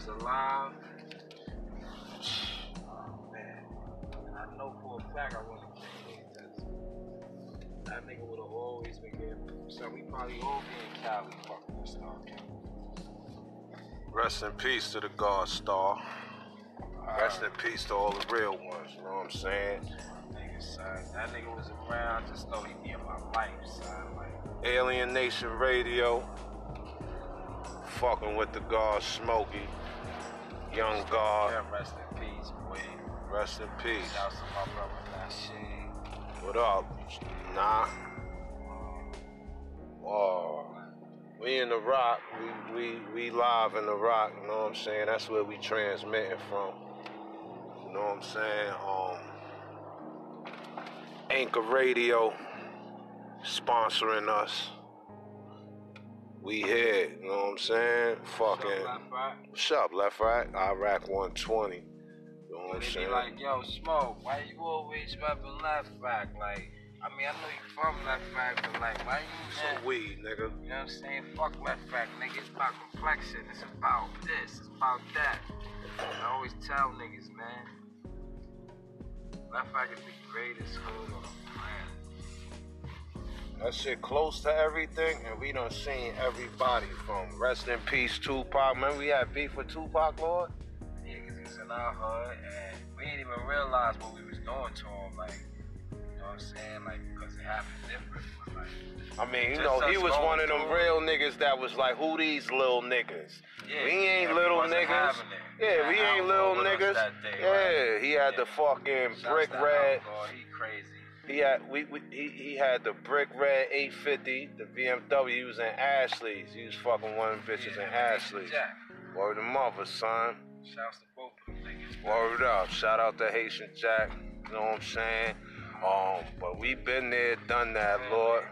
was alive, oh man, and I know for a fact I wouldn't have came here. That nigga would have always been getting, so we probably all be in Cali fucking with Star. Rest in peace to the God Star. Rest in peace to all the real ones, you know what I'm saying? Nigga, son, that nigga was around, just know he be in my life, son. Like, Alien Nation Radio. Fucking with the God Smokey. Young God. yeah, rest in peace, boy. Rest in peace. Shout out to my brother Nasheed. What up? Nah. Oh. We in the Rock, we live in the Rock, you know what I'm saying? That's where we transmitting from. You know what I'm saying? Anchor Radio sponsoring us. We here, you know what I'm saying? Fucking. What's up, Left Right? Iraq 120. You know what I'm They saying? be like, yo, Smoke, why you always repping Left Back? Like, I mean, I know you from Left Back, but like, why you Some weed, nigga. You know what I'm saying? Fuck Left Back, nigga. It's about complexion. It's about this. It's about that. I always tell niggas, man. Left Back is the greatest hood on the planet. That shit close to everything, and we done seen everybody from Rest in Peace Tupac. Remember we had beef with Tupac, Lord? Yeah, because he was in our hood, and we didn't even realize what we was doing to him. Like, you know what I'm saying? Like, because it happened different. But like, I mean, you know, he was one of them real niggas that was like, who these little niggas? Yeah, we ain't little niggas. Yeah, we ain't little niggas. Yeah, he had the fucking brick red. He crazy. He had he had the brick red 850, the BMW. He was in Ashley's. He was fucking one of them bitches in Ashley's. Word of mother, son. Shouts to both of them niggas. Word up. Shout out to Haitian Jack. You know what I'm saying? But we been there, done that, Lord.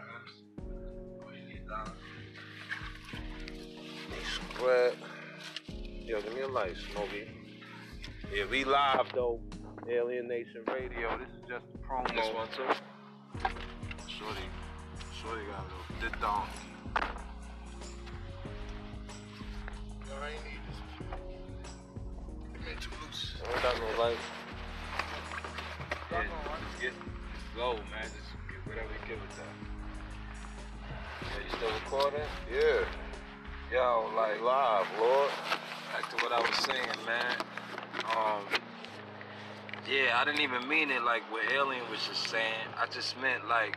Spread. Yo, give me a light, Smokey. Yeah, we live though. Alien Nation Radio. This is just a promo. This one too. Shorty got a little dit down. No, I ain't need this. It made too loose. I ain't got no light. Yeah, just get low, man. Just get whatever you give it that. Yeah, you still recording? Yeah. Yo, like live, Lord. Back to what I was saying, man. Yeah, I didn't even mean it like what Alien was just saying. I just meant like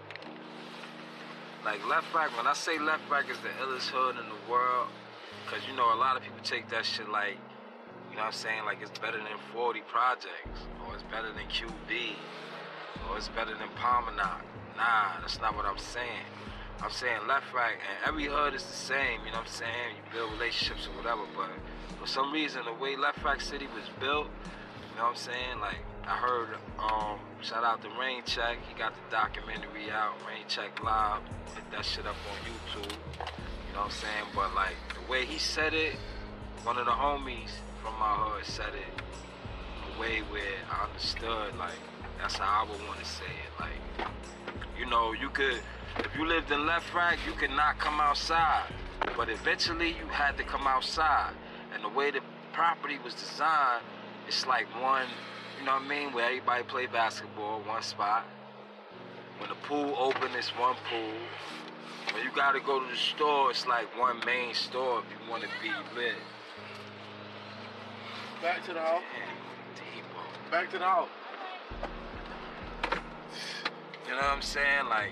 Left Back. When I say Left Back is the illest hood in the world, because, you know, a lot of people take that shit like, you know what I'm saying, like it's better than 40 Projects, or it's better than QB, or it's better than Palmanac. Nah, that's not what I'm saying. I'm saying Left Back, and every hood is the same, you know what I'm saying? You build relationships or whatever, but for some reason, the way Left Back City was built, you know what I'm saying? Like, I heard, shout out to Rain Check. He got the documentary out, Rain Check Live. Hit that shit up on YouTube. You know what I'm saying? But, like, the way he said it, one of the homies from my hood said it in a way where I understood, like, that's how I would want to say it. Like, you know, you could, if you lived in Left Rack, you could not come outside. But eventually, you had to come outside. And the way the property was designed, it's like one, you know what I mean, where everybody play basketball, one spot. When the pool open, it's one pool. When you gotta go to the store, it's like one main store if you want to be lit. Back to the house. Debo. Back to the house. You know what I'm saying? Like,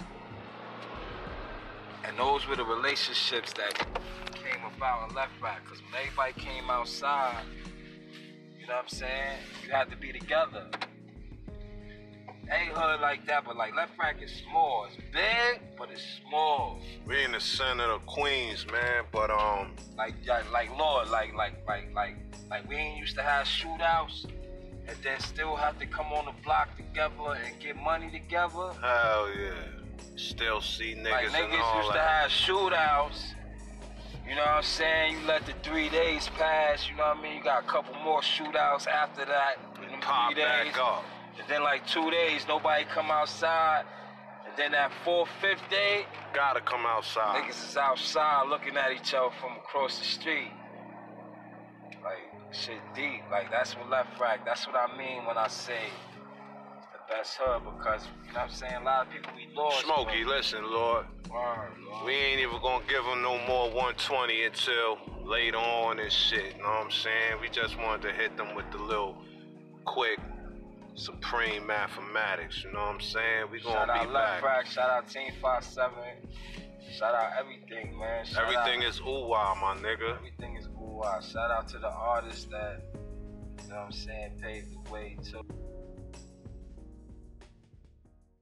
and those were the relationships that came about in Left Back. Because when everybody came outside, you know what I'm saying? You had to be together. Ain't hood like that, but like Left Rack is small. It's big, but it's small. We in the center of Queens, man. But like Lord, like we ain't used to have shootouts, and then still have to come on the block together and get money together. Hell yeah. Still see niggas, like and niggas all used that. to have shootouts. You know what I'm saying? You let the 3 days pass, you know what I mean? You got a couple more shootouts after that. Pop 3 days. back up. And then like 2 days, nobody come outside. And then that 4th, 5th day, gotta come outside. Niggas is outside looking at each other from across the street. Like, shit deep. Like, that's what Left Rack, that's what I mean when I say the best hood, because, you know what I'm saying, a lot of people we lost. Smokey, listen, Lord. Lord. We ain't even gonna give them no more 120 until later on and shit, you know what I'm saying? We just wanted to hit them with the little quick supreme mathematics, you know what I'm saying? We gonna shout out be Left back. Rack, shout out Team 57, shout out everything, man. Shout Everything out, is ooh-wah, my nigga. everything is cool. Shout out to the artists that, you know what I'm saying, paved the way too.